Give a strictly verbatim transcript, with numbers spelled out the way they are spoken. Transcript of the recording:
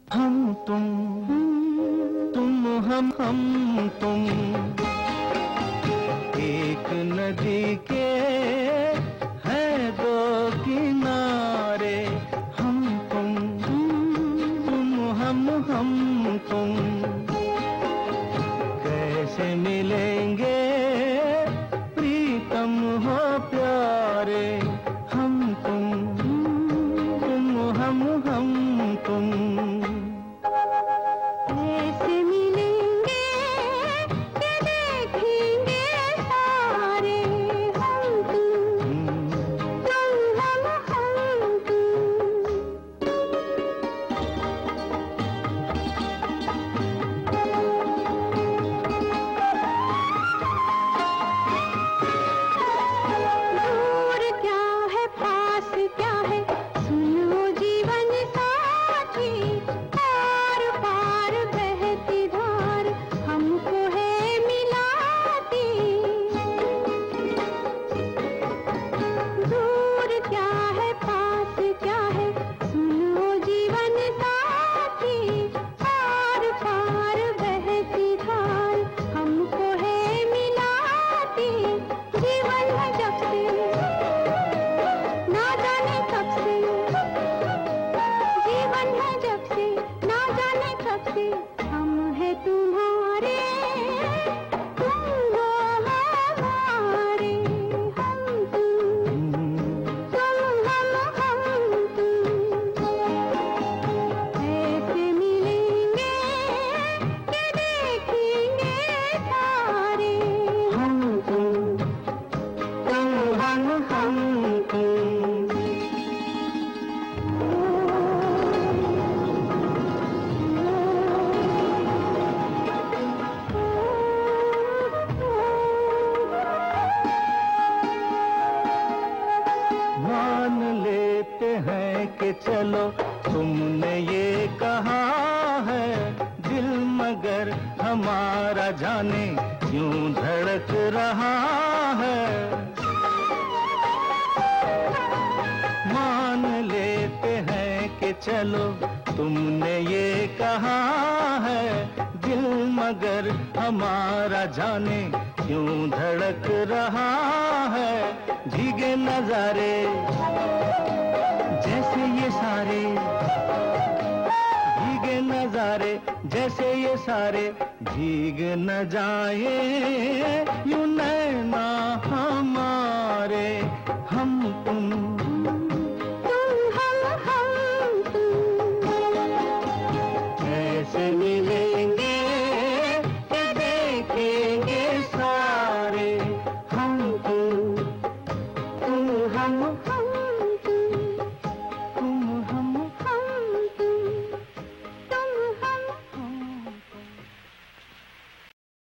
हम तुम तुम हम हम तुम एक नदी के हैं दो किनारे। हम तुम तुम हम हम तुम कैसे मिलेंगे प्रीतम हो प्यारे। हम तुम तुम हम हम तुम कैसे मिलेंगे कि देखेंगे सारे। हम तुम तुम हम हम तुम दूर क्या है पास क्या है सुनो जीवन साथी। पार पार बहती धार हमको है मिलाती। दूर क्या है पास क्या है सुनो जीवन साथी। पार पार बहती धार हमको है मिलाती। जीवन है जब से ना जाने कब से। जीवन है जब से ना जाने कब से। हम है तुम्हारे तुम हो हमारे। हम तुम तुम हम हम तुम ऐसे मिलेंगे कि देखेंगे सारे। हम तुम तुम हम हम तुम मान लेते हैं कि चलो तुमने ये कहा है दिल मगर हमारा जाने क्यों धड़क रहा है। मान लेते हैं कि चलो तुमने ये कहा है दिल मगर हमारा जाने क्यों धड़क रहा है। भीगे नजारे जैसे ये सारे भीगे नजारे जैसे ये सारे भीग न जाए यूं नैना हमारे। हम तुम तुम हम हम तुम ऐसे मिलेंगे कि देखेंगे सारे। हम तुम तुम हम हम